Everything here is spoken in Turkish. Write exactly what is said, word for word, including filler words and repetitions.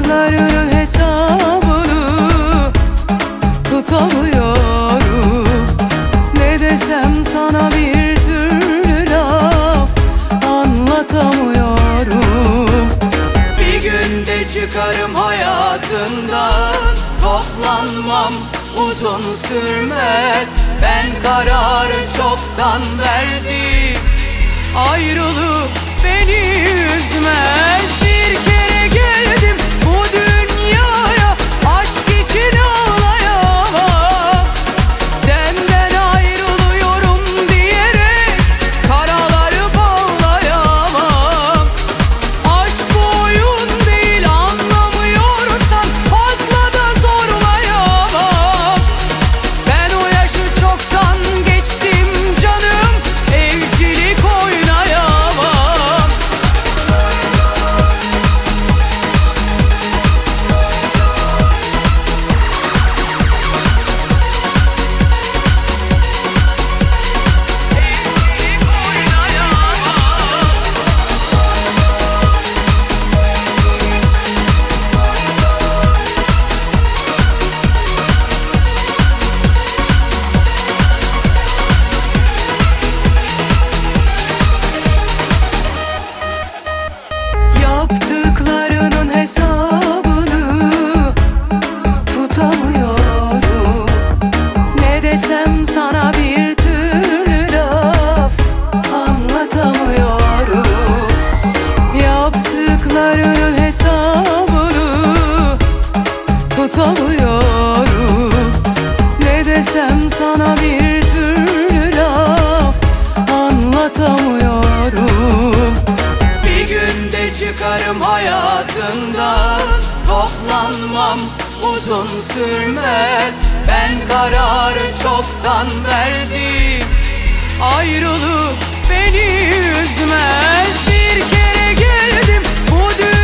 Yaptıklarının hesabını tutamıyorum. Ne desem sana bir türlü laf anlatamıyorum. Bir günde çıkarım hayatından, toplanmam uzun sürmez. Ben kararı çoktan verdim, ayrılık beni üzmez. Bir kere geldim bu dünyaya, aşk için ağlayamam. Senden ayrılıyorum diyerek karaları bağlayamam. Aşk bu oyun değil, anlamıyorsan fazla da zorlayamam. Ben o yaşı çoktan geçtim canım, evcilik oynayamam. Yaptıklarının hesabını tutamıyorum. Ne desem sana bir türlü laf anlatamıyorum. Yaptıklarının hesabını tutamıyorum. Ne desem sana bir türlü laf anlatamıyorum. Bir günde çıkarım hayatından, toplanmam uzun sürmez. Ben kararı çoktan verdim, ayrılık beni üzmez. Bir kere geldim bu dünyaya,